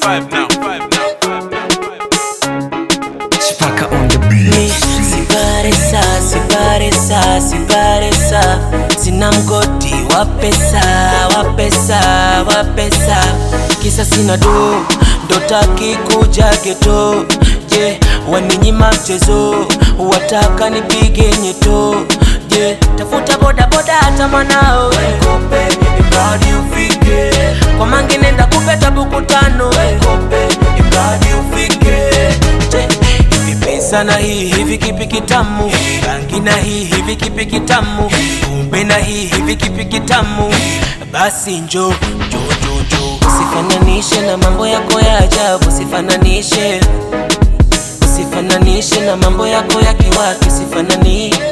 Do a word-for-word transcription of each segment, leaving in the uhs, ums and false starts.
five now, five now, five now, five now. Chipaka on the beat. Siparesa, siparesa, siparesa. Sina mgodi wa pesa, wa pesa, wa pesa. Kisa sina do, ndo taki kuja geto. Je, waninyima mchezo, wataka nipige nyeto. Je, tafuta boda boda hata manao Kope, imradi ufike. Kwa mangi nenda kupeta buku tano Kope, imradi ufike. Je, hivi pesa na hii hivi kipi kitamu. Rangi na hii hivi kipi kitamu. Kumbe na hii hivi kipi kitamu. Basi njo, jo jo jo. Usifananishe na mambo yako ya ajabu. Usifananishe Usifananishe na mambo yako ya kiwaki. Usifananishe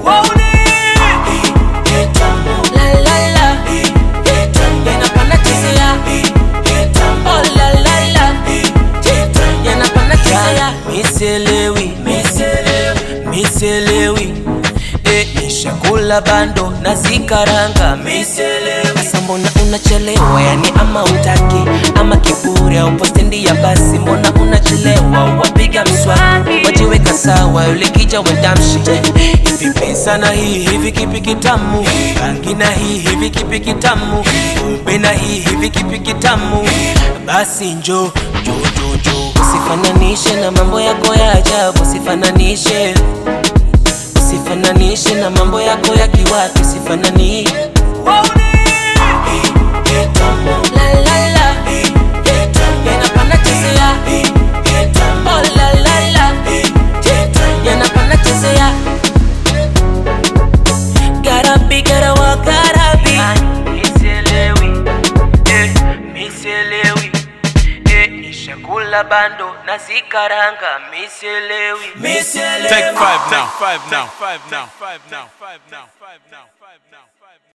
La la la Yanapanda chizea Oh la la la Yanapanda chizea Miselewi Miselewi Eh, nishakula bando na zikaranga Miselewi Asa mbona unachelewa yani ama utaki ama kiburi au postendi ya basi mbona unachelewa wapiga mswaki wajiweka sawa yule kija wendamshi hivi pesa na hii hivi kipi kitamu rangi na hii hivi kipi kitamu kumbe na hii hivi kipi kitamu basi njo jo jo jo usifananishe na mambo yako ya ajabu usifananishe Usifananishe na mambo yako ya kiwaki usifananishe La la la Yanapanda chizea Oh la la la Yanapanda chizea Gotta be, gotta walk, gotta be Miselewi Eh, miselewi Eh, nishakula bando na zikaranga Miselewi Miselewi Take five now, five now, five now, five now, five now, five now, five now.